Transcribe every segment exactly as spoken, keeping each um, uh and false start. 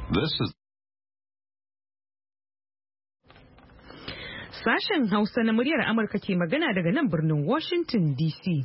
This is Sashen Hausa na muryar Amurka ke magana daga nan birnin Washington D C.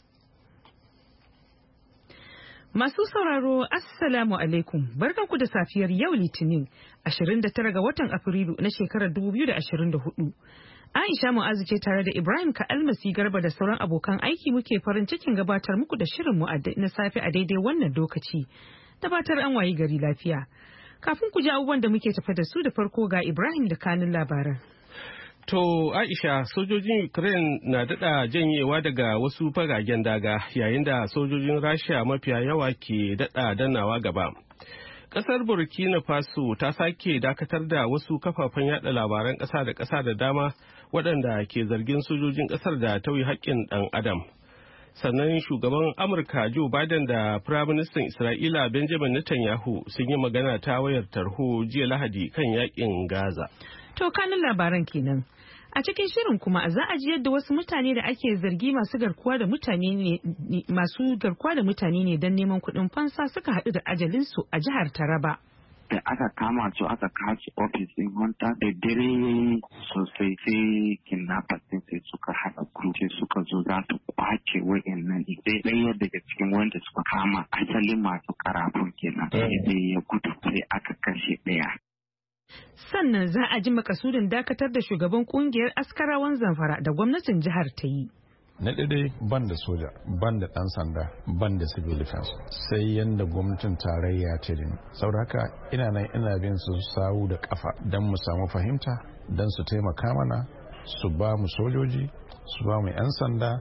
Masu sauraro, Assalamu alaikum, barkanku da safiyar yau Litinin, ashirin da tara ga watan Afrilu na shekarar dubu biyu da ashirin da hudu. Aisha Mu'azu ce tare da Ibrahim Ka'almasi Garba da sauran abokan aiki muke farin cikin gabatar muku da shirin mu na safe a daidai wannan lokaci. Tabbatar an wayi gari lafiya. Kafin ku ji abubuwan da muke tafa da su da farko ga Ibrahim da kanin labaran. To Aisha, sojojin Ukraine na daɗa janyewa daga wasu fagagen daga yayin da sojojin Rasha mafiya yawa ke daɗa dannawa gaba. Ƙasar Burkina Faso ta sake dakatar da wasu kafafen yada labaran ƙasa da ƙasa da dama waɗanda ke zargin sojojin ƙasar da tauye haƙƙin ɗan adam. Sannan shugaban Amurka Joe Biden da Firaministan Isra'ila Benjamin Netanyahu sun yi magana ta wayar tarho jiya Lahadi kan yaƙin Gaza. To kanin labaran kenan. A cikin shirin kuma za a ji yadda wasu mutane da ake zargi masu garkuwa da mutane ne masu garkuwa da mutane ne don neman kuɗin fansa suka haɗu da ajalinsu a jihar Taraba. Da aka kama su aka kaci ofis ɗin wanta da dare sosai sai kidnappers ɗin sai suka haɗa group sai suka zo za su kwace wa'annan sai ɗaya daga cikin wanda suka kama asalin masu karafun kenan sai ya gudu sai aka kashe ɗaya. Sannan za a ji makasudin dakatar da shugaban kungiyar askarawan Zamfara da gwamnatin jihar ta yi. Na daidai ban da soja, ban da ɗan sanda, ban da civil defense sai yadda gwamnatin tarayya ta dini. Saboda haka ina nan ina bin su sawu da kafa don mu samu fahimta, don su taimaka mana, su ba mu sojoji, su ba mu 'yan sanda.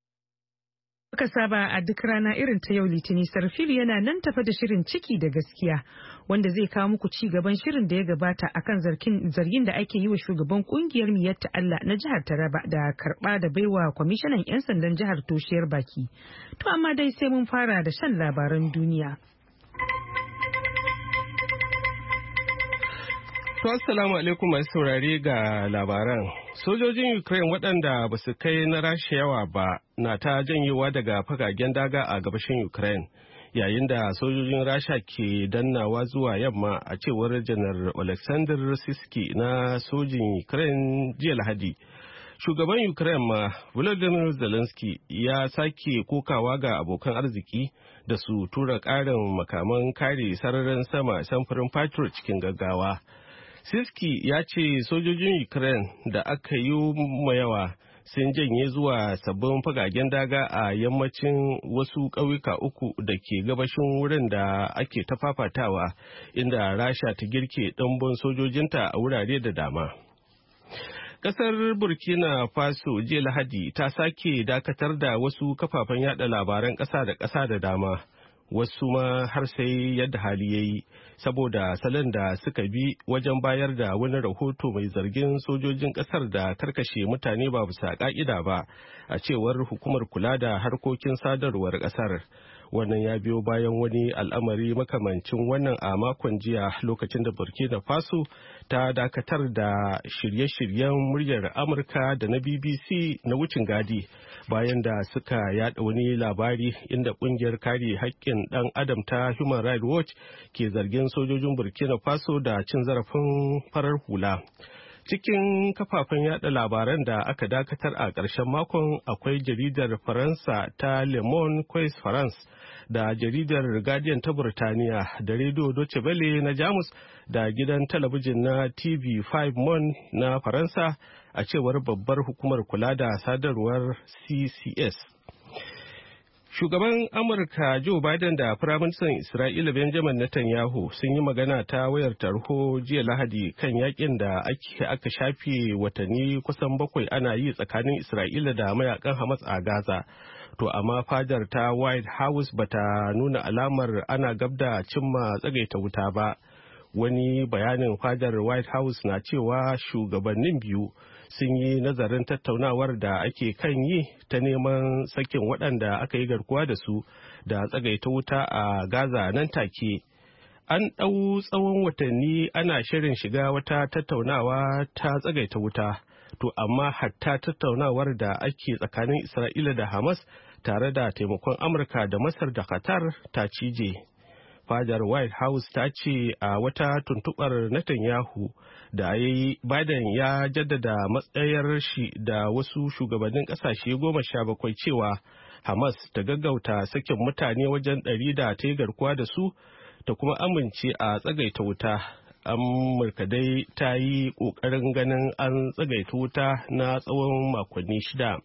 Muka saba a duk rana irin ta yau Litinin, Sarfilu yana nan tafa da shirin ciki da gaskiya wanda zai kawo muku ci gaban shirin da ya gabata akan zargin da ake yi wa shugaban kungiyar Miyatta Allah na jihar Taraba da karba da baiwa kwamishinan 'yan sandan jihar toshiyar baki. To amma dai sai mun fara da shan labaran duniya. To assalamu alaikum masu saurare ga labaran. Sojojin Ukraine waɗanda ba su kai na Rasha yawa ba na ta janyewa daga fagagen daga a gabashin Ukraine yayin da sojojin Rasha ke dannawa zuwa yamma a cewar janar Alexander Siski na sojin Ukraine jiya Lahadi. Shugaban Ukraine ma Volodymyr Zelensky ya sake kokawa ga abokan arziki da su tura ƙarin makaman kare sararin sama samfurin Patriot cikin gaggawa. Siski ya ce sojojin Ukraine da aka yi ma yawa sun janye zuwa sabbin fagagen daga a yammacin wasu ƙauyuka uku da ke gabashin wurin da ake ta fafatawa inda Rasha ta girke ɗumbin sojojinta a wurare da dama. Ƙasar Burkina Faso jiya Lahadi ta sake dakatar da wasu kafafen yada labaran ƙasa da ƙasa da dama. Wasu ma har sai yadda hali ya yi saboda salon da suka bi wajen bayar da wani rahoto mai zargin sojojin kasar da karkashe mutane ba bisa ka'ida ba a cewar hukumar kula da harkokin sadarwar kasar. Wannan ya biyo bayan wani al'amari makamancin wannan a makon jiya lokacin da Burkina Faso ta dakatar da shirye-shiryen muryar Amurka da na B B C na wucin gadi bayan da suka yada wani labari inda kungiyar kare haƙƙin ɗan adam ta Human Rights Watch ke zargin sojojin Burkina Faso da cin zarafin farar hula. Cikin kafafen yada labaran da aka dakatar a ƙarshen makon akwai jaridar Faransa ta Le Monde Quais France da jaridar Guardian ta Burtaniya da Radio Deutsche Welle na Jamus da gidan talabijin na T V five Monde na Faransa a cewar babbar hukumar kula da sadarwar C C S. Shugaban Amurka Joe Biden da Firaministan Isra'ila Benjamin Netanyahu sun yi magana ta wayar tarho jiya Lahadi kan yakin da ake aka shafe watanni kusan bakwai ana yi tsakanin Isra'ila da mayakan Hamas a Gaza. To amma fadar ta White House bata nuna alamar ana gabda cimma tsagaita wuta ba. Wani bayanin fadar White House na cewa shugabannin biyu sun yi nazarin tattaunawar da ake kan yi ta neman sakin waɗanda aka yi garkuwa da su da tsagaita wuta a Gaza nan take. An ɗau tsawon watanni ana shirin shiga wata tattaunawa ta tsagaita wuta, to amma hatta tattaunawar da ake tsakanin Isra'ila da Hamas tare da taimakon Amurka da Masar da Qatar ta cije. Fadar White House ta ce a wata tuntubar Netanyahu da ya yi, Biden ya jaddada matsayar shi da wasu shugabannin kasashe goma sha bakwai cewa Hamas ta gaggauta sakin mutane wajen ɗari da ta yi garkuwa da su ta kuma amince a tsagaita wuta. Amurka dai ta yi ƙoƙarin ganin an tsagaita wuta na tsawon makonni shida.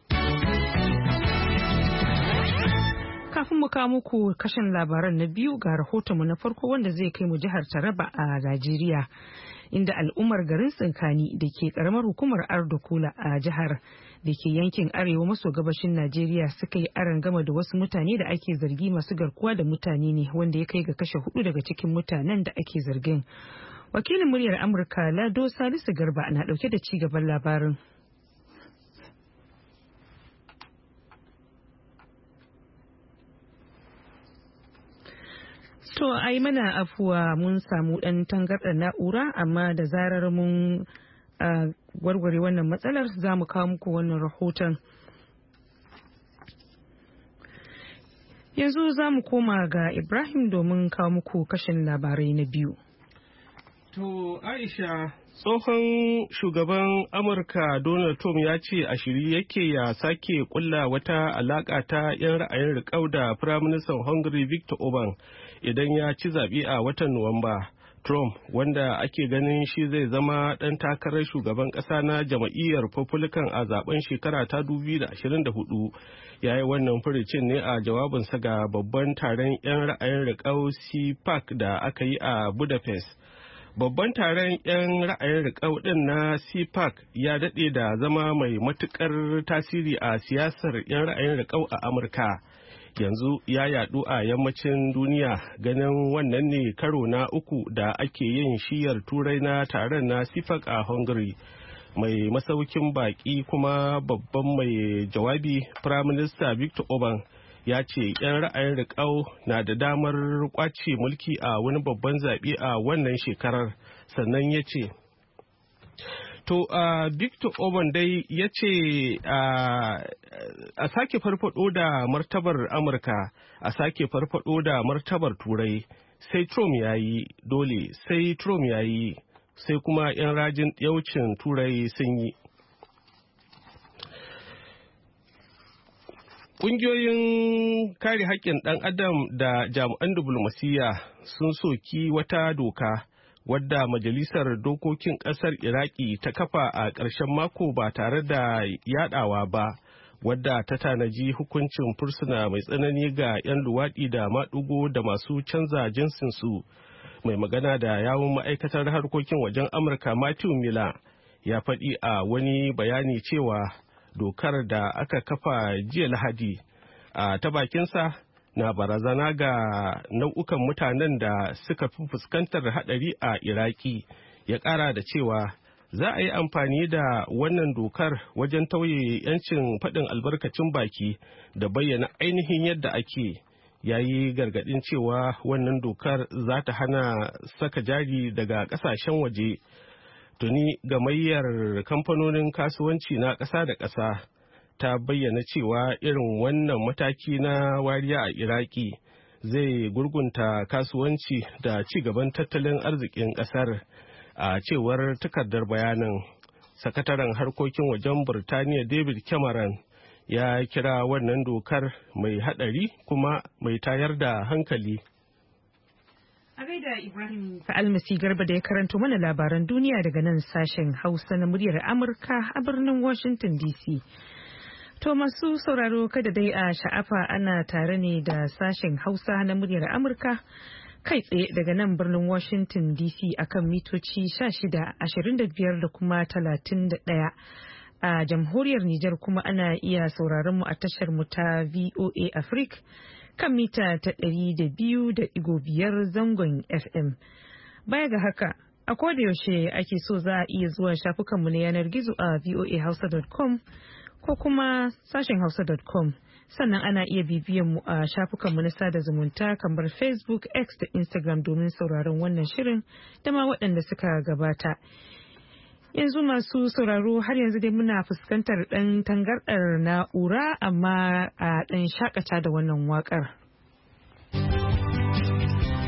Kafin mu kawo muku kashin labaran na biyu ga rahotonmu na farko wanda zai kai mu jihar Taraba a Najeriya, inda al'ummar garin Tsinkani da ke karamar hukumar Ardo Kula a jihar da ke yankin arewa maso gabashin Najeriya suka yi arangama da wasu mutane da ake zargi masu garkuwa da mutane ne, wanda ya kai ga kashe hudu daga cikin mutanen da ake zargin. Wakilin muryar Amurka Lado Salisu Garba na dauke da ci gaban labarin. To a yi mana afuwa mun samu ɗan tangarɗar na'ura, amma da zarar mun gwargware wannan matsalar za mu kawo muku wannan rahoton. Yanzu za mu koma ga Ibrahim domin kawo muku kashin labarai na biyu. To Aisha, tsohon shugaban Amurka Donald Trump ya ce a shirye yake ya sake kulla wata alaka ta 'yan ra'ayin riƙau da Firaministan Hungary Viktor Orban idan ya ci zaɓe a watan Nuwamba. Trump, wanda ake ganin shi zai zama ɗan takarar shugaban ƙasa na jam'iyyar Republican a zaben shekara ta dubu da ashirin da hudu, ya yi wannan furicin ne a jawabinsa ga babban taron 'yan ra'ayin riƙau C PAC da aka yi a Budapest. Babban taron 'yan ra'ayin riƙau ɗin na C PAC ya daɗe da zama mai matuƙar tasiri a siyasar 'yan ra'ayin riƙau a Amurka. Yanzu ya yaɗu a yammacin duniya, ganin wannan ne karo na uku da ake yin shiyar turai na taron na C PAC a Hungary. Mai masaukin baƙi kuma babban mai jawabi, Firaminista Viktor Orban, ya ce 'yan ra'ayin riƙau na da damar ƙwace mulki a wani babban zaɓe a wannan shekarar. Sannan ya ce, To, uh, Viktor Orban dai ya ce uh, a sake farfado da martabar Amurka, a sake farfado da martabar Turai, sai Trump ya yi dole, sai Trump ya yi, sai kuma 'yan rajin yaucin Turai sun yi. Ƙungiyoyin kare haƙƙin ɗan adam da jami'an diflomasiyya sun soki wata doka wadda Majalisar Dokokin Ƙasar Iraki ta kafa a ƙarshen mako ba tare da yadawa ba, wadda ta tanaji hukuncin fursuna mai tsanani ga 'yan luwaɗi da maɗugo da masu canza jinsinsu. Mai magana da yawun ma'aikatar harkokin wajen Amurka Matthew Miller ya faɗi a wani bayani cewa dokar da aka kafa jiya Lahadi a ta bakinsa na barazana ga nau'ukan mutanen da suka fi fuskantar haɗari a Iraki. Ya ƙara da cewa za a yi amfani da wannan dokar wajen tauye 'yancin faɗin albarkacin baki da bayyana ainihin yadda ake. Yayi gargaɗin cewa wannan dokar za ta hana saka jari daga ƙasashen waje. Tuni gamayyar kamfanonin kasuwanci na ƙasa da ƙasa ta bayyana cewa irin wannan mataki na wariya a Iraki zai gurgunta kasuwanci da ci gaban tattalin arzikin ƙasar. A cewar takardar bayanin, sakataren harkokin wajen Burtaniya David Cameron ya kira wannan dokar mai haɗari kuma mai tayar da hankali. A gaida Ibrahim Almasi Garba da ya karanto mana labaran duniya daga nan sashen Hausa na muryar Amurka a birnin Washington D C. To masu sauraro kada dai a sha'afa, ana tare ne da sashen Hausa na muryar Amurka kai tsaye daga nan birnin Washington D C akan mitoci sha shida, ashirin da biyar da kuma talatin da ɗaya. A jamhuriyar Nijar kuma ana iya sauraron mu a tashar mu ta V O A Africa kan mita ta ɗari da biyu da ɗigo biyar zangon F M. Baya ga haka, a koda yaushe ake so za a iya zuwa shafukanmu na yanar gizo a voa hausa dot com ko kuma sashen hausa dot com. Sannan ana iya bibiyan mu a shafukanmu na sada zumunta kamar Facebook, X da Instagram domin sauraron wannan shirin da ma waɗanda suka gabata. Yanzu masu sauraro har yanzu dai muna fuskantar ɗan tangarɗar na'ura, amma a ɗan shakata da wannan waƙar.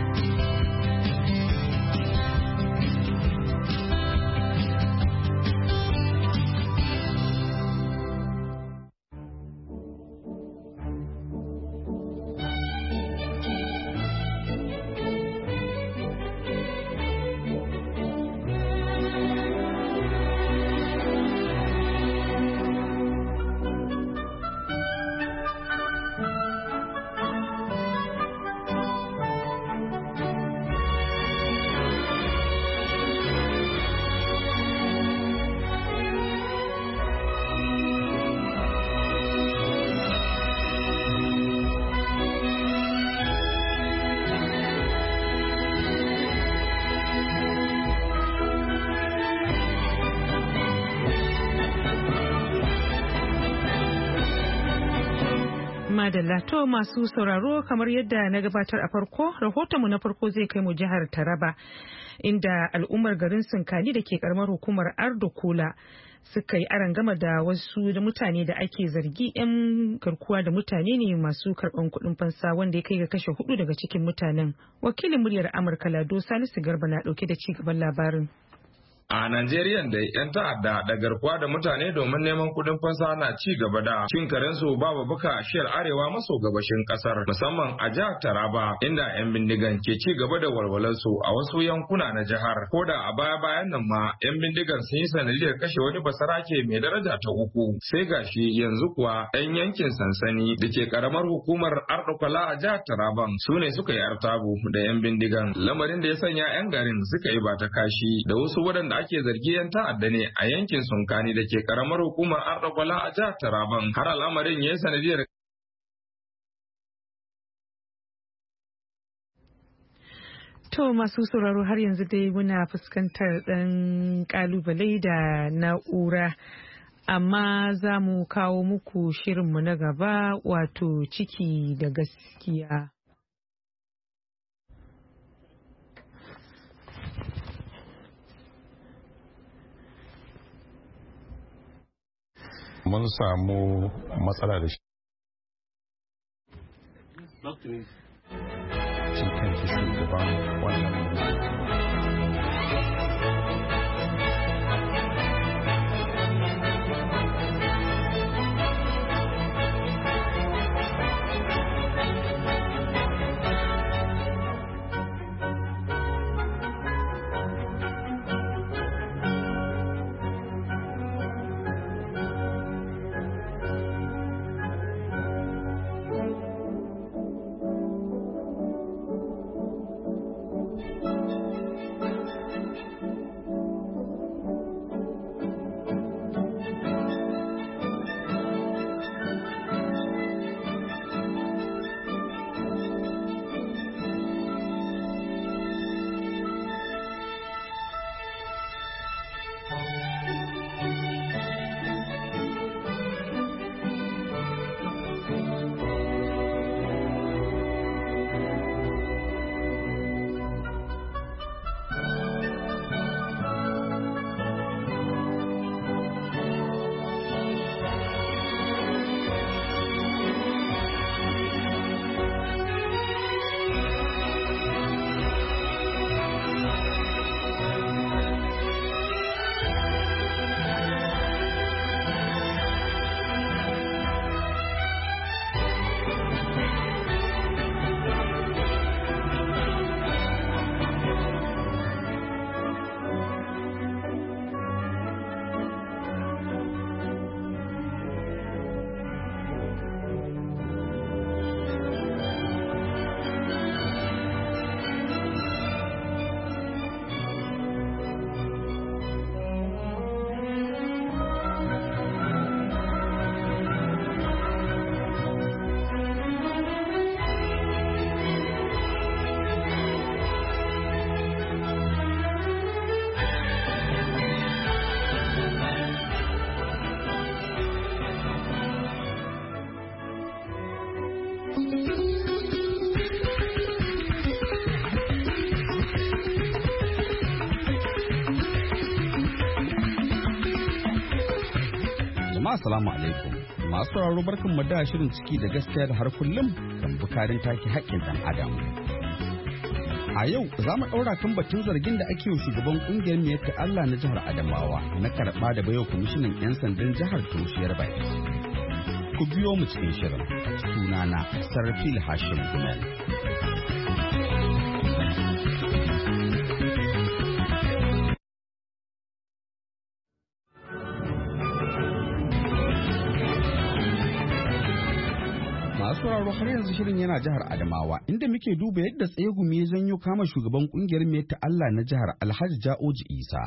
Madalla to masu sauraro kamar yadda na gabatar a farko rahotonmu na farko zai kai mu jihar Taraba inda al'ummar garin Sinkani da ke karamar hukumar Ardo Kula suka yi arangama da wasu da mutane da ake zargi 'yan garkuwa da mutane ne masu karban kuɗin fansa wanda ya kai ga kashe hudu daga cikin mutanen. Wakilin muryar Amurka Lado Salisu Garba na dauke da ci gaban labarin. A Najeriya da 'yan ta'adda da garkuwa da mutane domin neman kudin fansa na ci gaba da cin karensu babu buka a shiyar arewa maso gabashin kasar musamman a jihar Taraba inda 'yan bindigan ke ci gaba da walwalarsu a wasu yankuna na jihar. Ko da a baya bayan nan ma 'yan bindigan sun yi sanadiyar kashe wani basarake mai daraja ta uku. Sai gashi yanzu kuwa 'yan yankin sansani da ke karamar hukumar Ardokwala a jihar Taraban su ne suka yi artabu da 'yan bindigan. Lamarin da ya sanya 'yan garin suka yi ba ta kashi da wasu waɗanda ake zargi 'yan ta'adda ne a yankin Sunkani da ke karamar hukumar Ardokwala a jihar Taraban har al'amarin ya yi sanadiyar. To masu sauraro har yanzu dai muna fuskantar ɗan ƙalubale da na'ura amma za mu kawo muku shirinmu na gaba wato ciki da gaskiya. Mun samu matsala da shi. Shi kan shi shugaban wannan Assalamu alaikum. Masu sauraro barkan mu da shirin ciki da gaskiya da har kullum kan bukarin take haƙƙin dan adam. A yau za mu ɗaura kan batun zargin da ake yi shugaban ƙungiyar Miyatta Allah na jihar Adamawa na karɓa da baiwa kwamishinan 'yan sandan jihar Toshiyar Bai. Ku biyo mu cikin shirin. Sunana Sarfil Hashim Gumel. sauraro har yanzu shirin yana jihar Adamawa inda muke duba yadda tsegumi ya janyo kama shugaban kungiyar Miyatta Allah na jihar Alhaji Ja'oji Isa.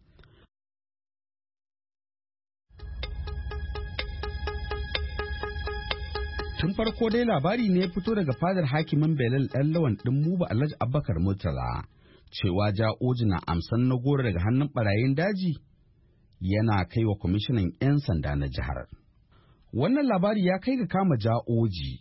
Tun farko dai labari ne ya fito daga fadar hakimin Belal ɗan lawan ɗin Muba Alhaji Abubakar Murtala cewa Ja'oji na amsan na goro daga hannun barayin daji yana kai wa kwamishinan 'yan sanda na jihar. Wannan labari ya kai ga kama ja'oji.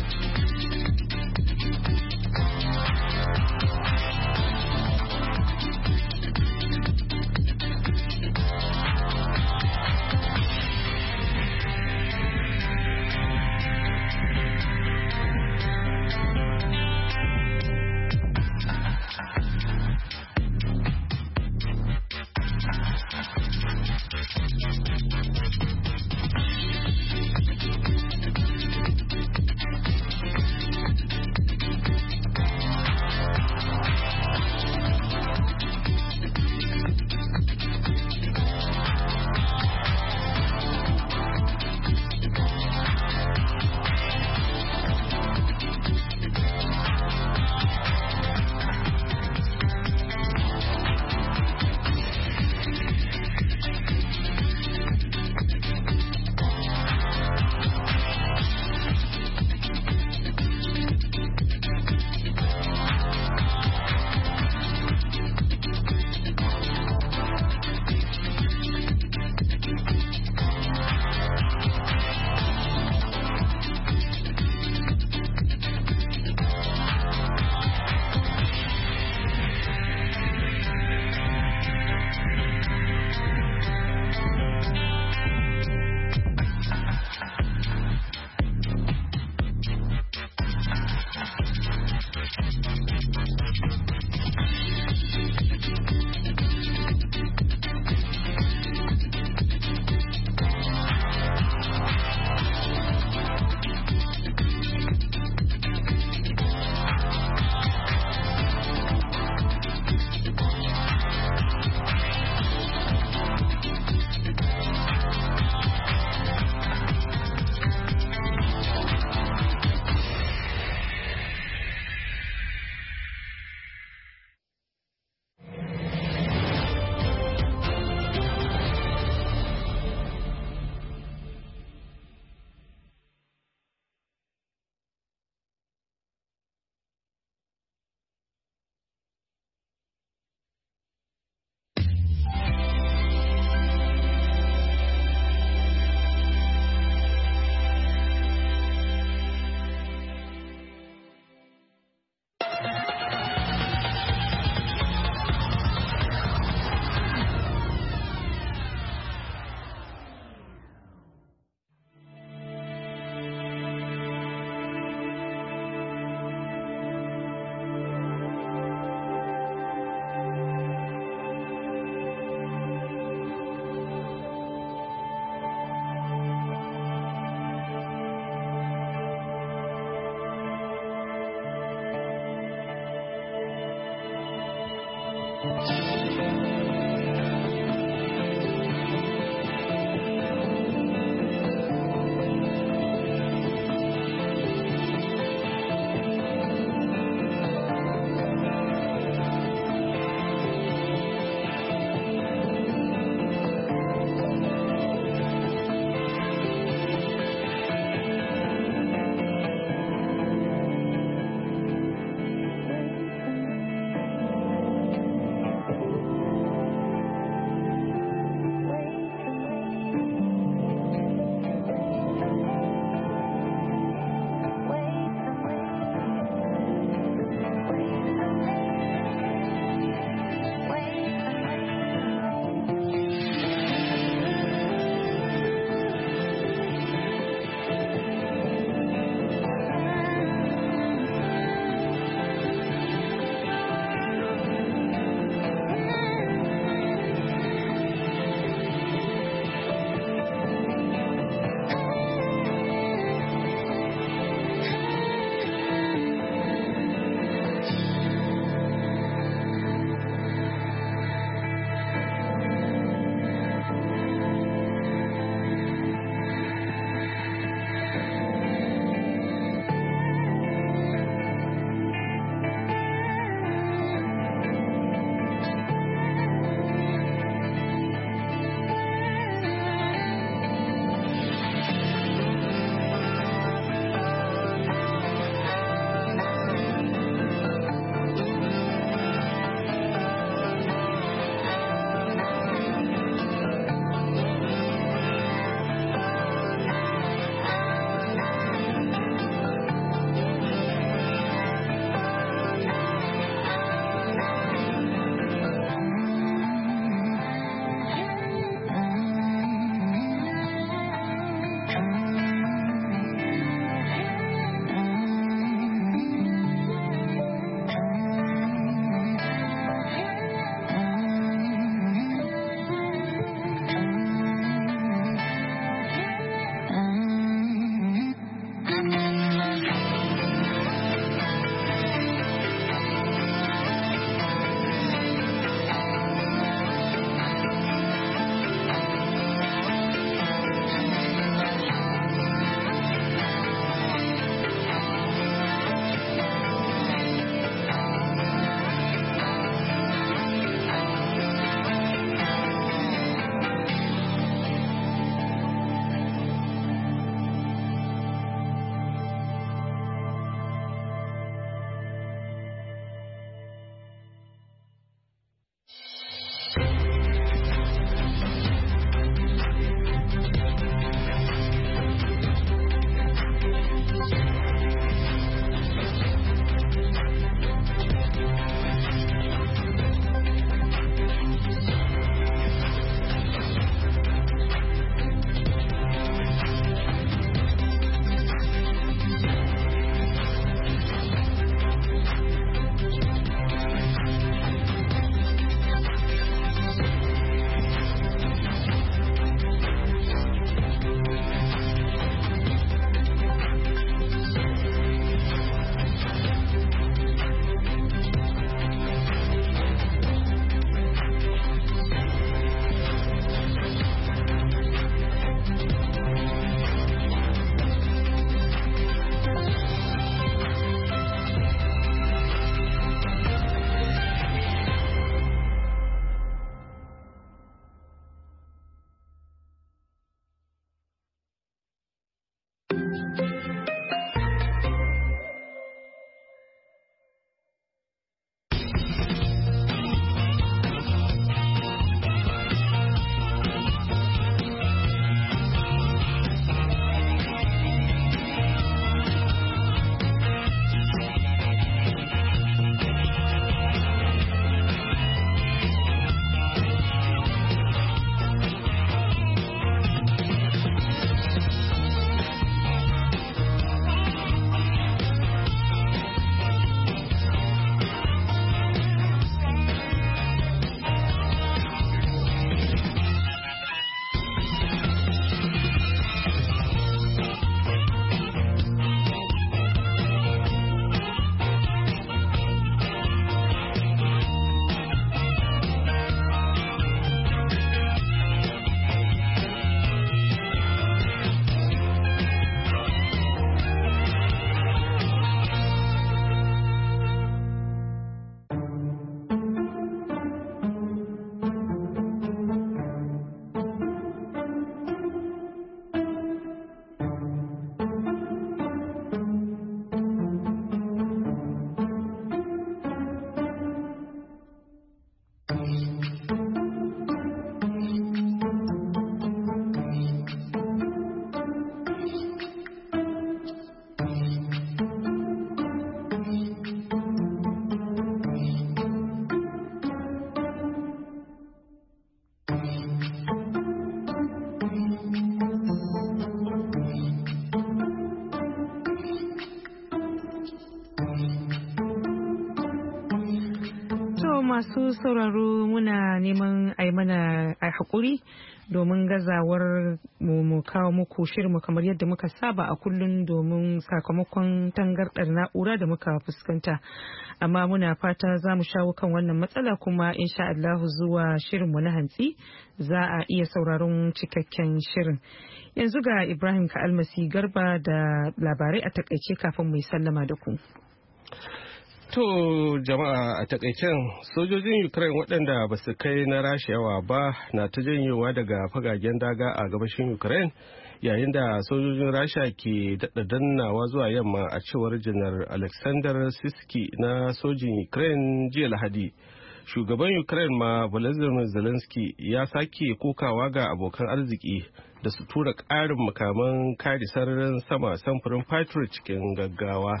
masu sauraro muna neman a yi mana a haƙuri domin gazawar mu kawo muku shirinmu kamar yadda muka saba a kullum domin sakamakon tangarɗar na'ura da muka fuskanta. Amma muna fata za mu shawo kan wannan matsala kuma insha Allah zuwa shirinmu na hantsi za a iya sauraron cikakken shirin. Yanzu ga Ibrahim Ka'almasi Garba da labarai a takaice kafin mu sallama da ku. To jama'a a takaicen sojojin Ukraine waɗanda ba su kai na Rasha yawa ba na ta janyowa daga fagagen daga a gabashin Ukraine yayin da sojojin Rasha ke daɗa dannawa zuwa yamma a cewar janar Alexander Siski na sojin Ukraine jiya Lahadi. Shugaban Ukraine ma Volodymyr Zelensky ya sake kokawa ga abokan arziki da su tura ƙarin makaman kare sararin sama samfurin Patriot cikin gaggawa.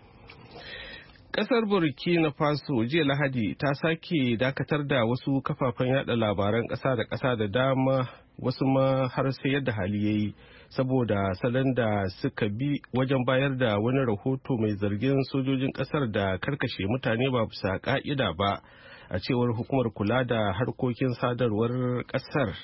Kasar Burkina Faso jiya Lahadi ta sake dakatar da wasu kafafen yada labaran kasa da kasa da dama, wasu ma har sai yadda hali yayi saboda salon da suka bi wajen bayar da wani rahoto mai zargin sojojin kasar da karkashe mutane ba bisa ka'ida ba, a cewar hukumar kula da harkokin sadarwar kasar.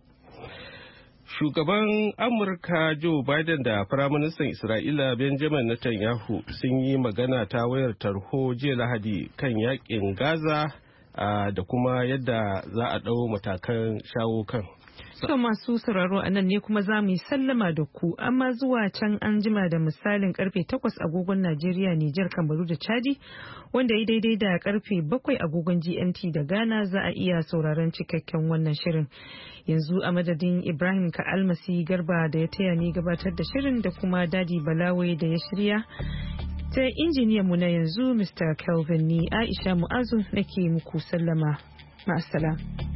Shugaban Amurka Joe Biden da Firaministan Isra'ila Benjamin Netanyahu sun yi magana ta wayar tarho jiya Lahadi kan yakin Gaza da kuma yadda za a ɗau matakan shawo kan. So masu sauraro a nan ne kuma za mu yi sallama da ku, amma zuwa can an jima da misalin karfe takwas agogon Najeriya, Nijar, Kamaru da Chadi, wanda ya daidai da karfe bakwai agogon G M T da Ghana za a iya sauraron cikakken wannan shirin. Yanzu a madadin Ibrahim Ka'almasi Garba da ya taya ni gabatar da shirin da kuma Dadi Balawe da ya shirya. Sai injiniyan mu na yanzu Mister Kelvin ni Aisha Mu'azu nake muku sallama. Ma'assalam.